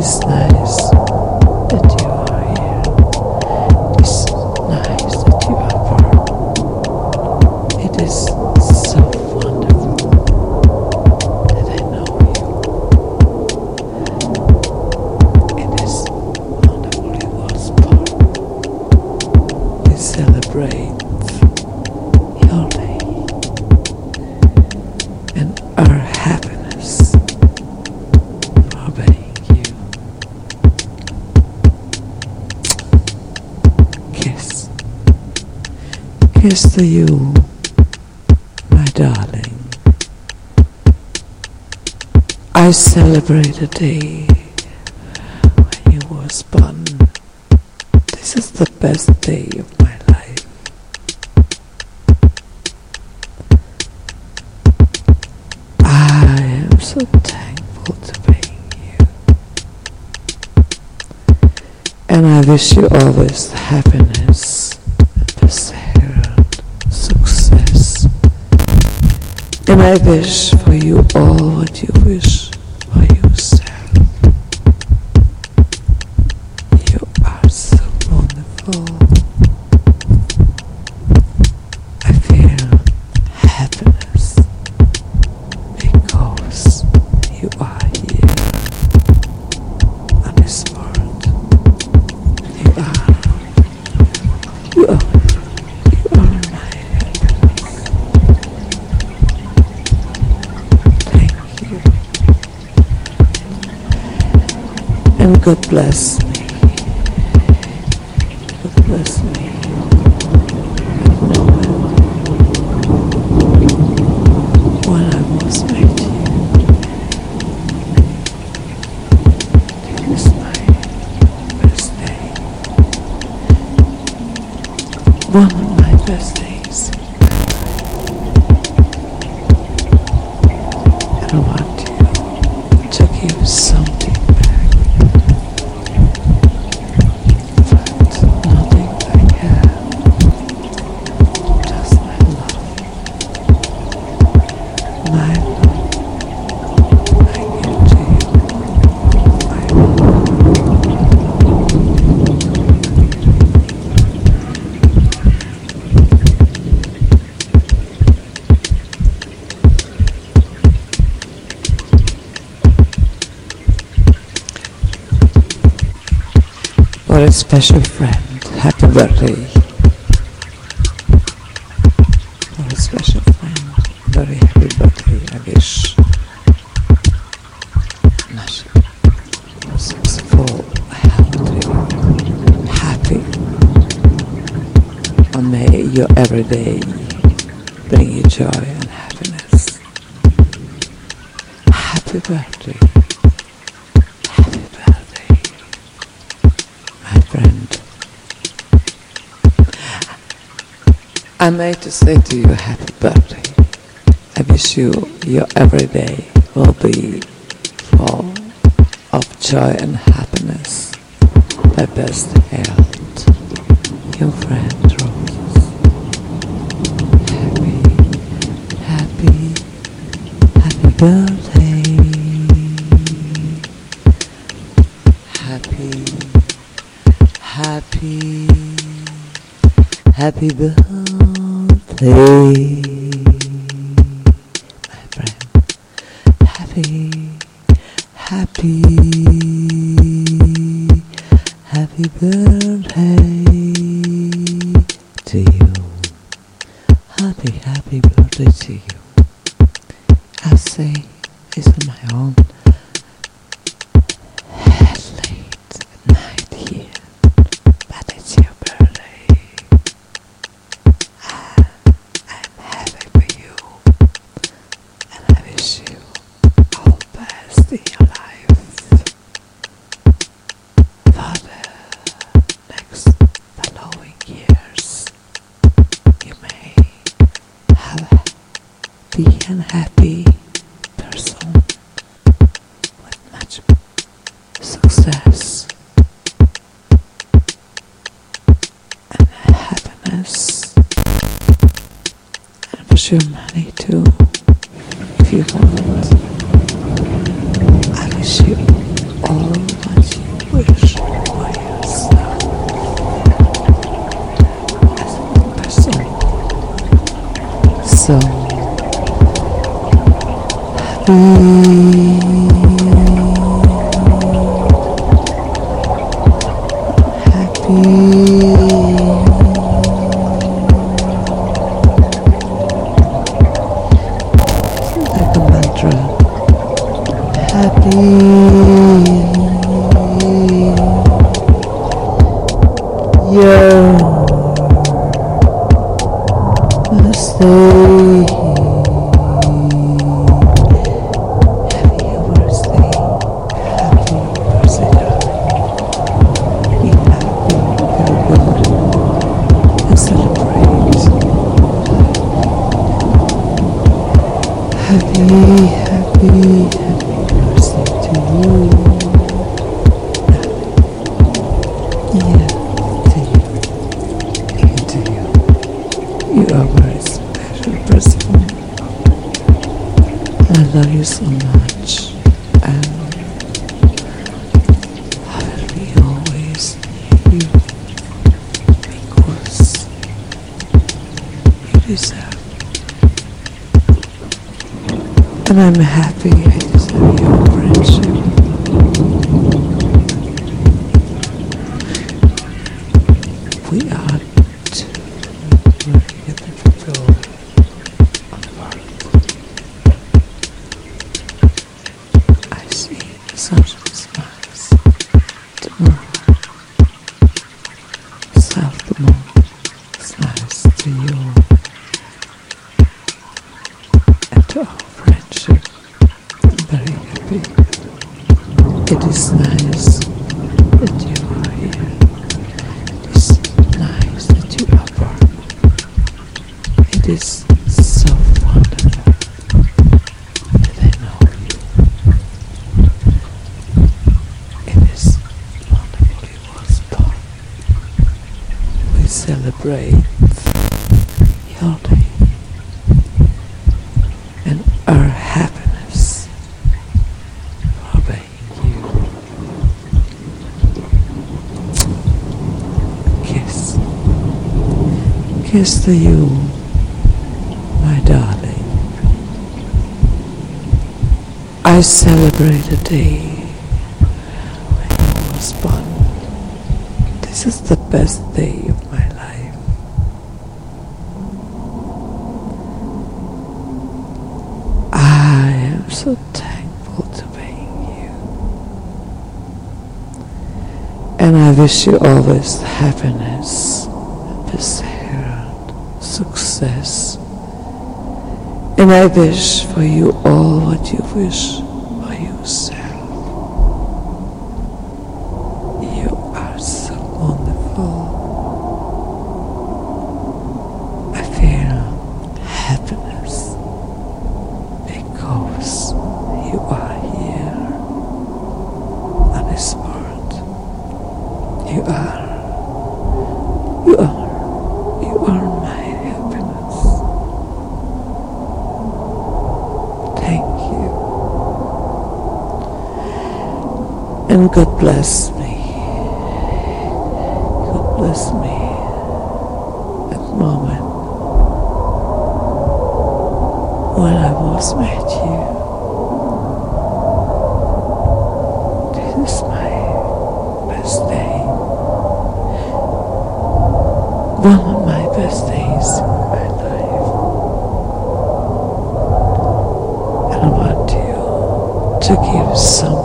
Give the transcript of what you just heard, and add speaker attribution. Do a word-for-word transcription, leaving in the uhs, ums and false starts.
Speaker 1: It's nice that you are here. It's nice that you are born. It is so wonderful that I know you. It is wonderful you was born. We celebrate your day and our happiness for being you. Kiss. Kiss to you, my darling. I celebrate a day when you was born. This is the best day of my life. I am so thankful to being you. And I wish you always happiness, perseverance, success. And I wish for you all what you wish for yourself. You are so wonderful. I feel happiness because you are here on this world. You are, you are, you are my happiness. Thank you. And God bless me. God bless me. When I was with you, it was my best day. One of my best days. And I want you to give something back. But nothing I have. Just my love. My love. I give to you. My love. For a special friend, happy birthday. For a special friend, very happy birthday. I wish much successful, healthy, happy. And may your everyday bring you joy and happiness. Happy birthday. Happy birthday. My friend, I made to say to you happy birthday. I wish you your everyday will be full of joy and happiness. My best health. Your friend Roses. Happy, happy, happy birthday. Happy, happy, happy birthday, my friend. Happy, happy, happy birthday to you. Happy, happy birthday to you. I say it's on my own. Late night here, but it's your birthday. And I'm happy for you, and I wish you all best in your life. For the next following years, you may have a be an happy person with much success and happiness, and for sure money too, if you want. I wish you all much Like a mantra. Happy. You're gonna stay. Happy birthday. Happy birthday, darling. Be happy, feel good, and celebrate. Happy, happy, happy birthday to you. Yeah, to you. And to you. You are a very special person. I love you so much. And I will be always you. Because you deserve. And I'm happy I deserve your friendship. We are two very difficult apart. I see such smiles. The moon. South the moon smiles to you. And to our friendship. I'm very happy. It is nice that you are here. It is nice that you are born. It is so wonderful that I know you. It is wonderful you was born. We celebrate your day and our happiness for being you. Kiss. Kiss to you, my darling. I celebrate a day when you was born. This is the best day of my life. I am so thankful to being you. And I wish you always happiness, perseverance, success. And I wish for you all what you wish for yourself. You are so wonderful. I feel happiness because you are here on this world. You are, you are, you are my happiness. Thank you. And God bless me. God bless me at the moment when I was met you. This is my best day. One of my best days in my life. And I want you to give some